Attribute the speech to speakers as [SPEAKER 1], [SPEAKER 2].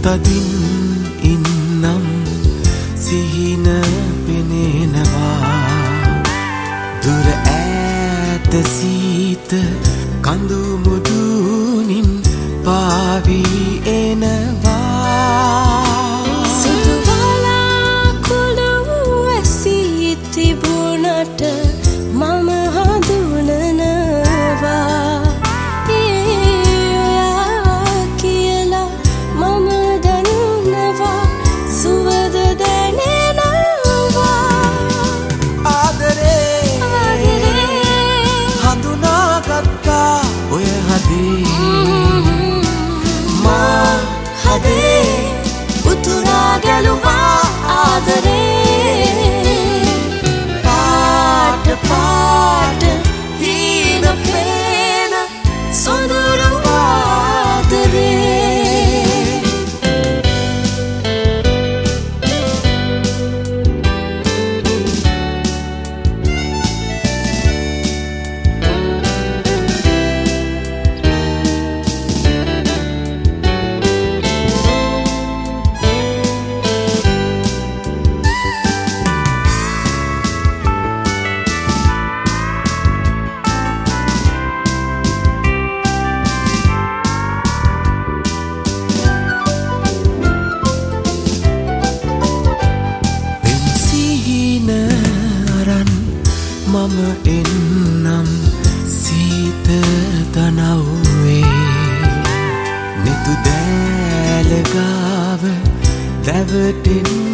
[SPEAKER 1] තදින් ඉන්නම් සිහින පෙනෙනවා දුර ඈත සීත කඳු මුදුනින් පාවී එනවා
[SPEAKER 2] සුදු වලාකුළු ඇසී තිබුණට මම හඳුනනවා ඔයා කියලා මම දන්නවා සුවඳ දැනෙනවා
[SPEAKER 1] ආදරේ හඳුනාගත්තා ඔය මා හදේ උතුරා ගැලුවා ආදරේ පාට පාට හීන පේන සොඳුරු ආදරේ මම එන්නම් සීත දනව්වේ නෙතු දෑල ගාව දැවටෙන්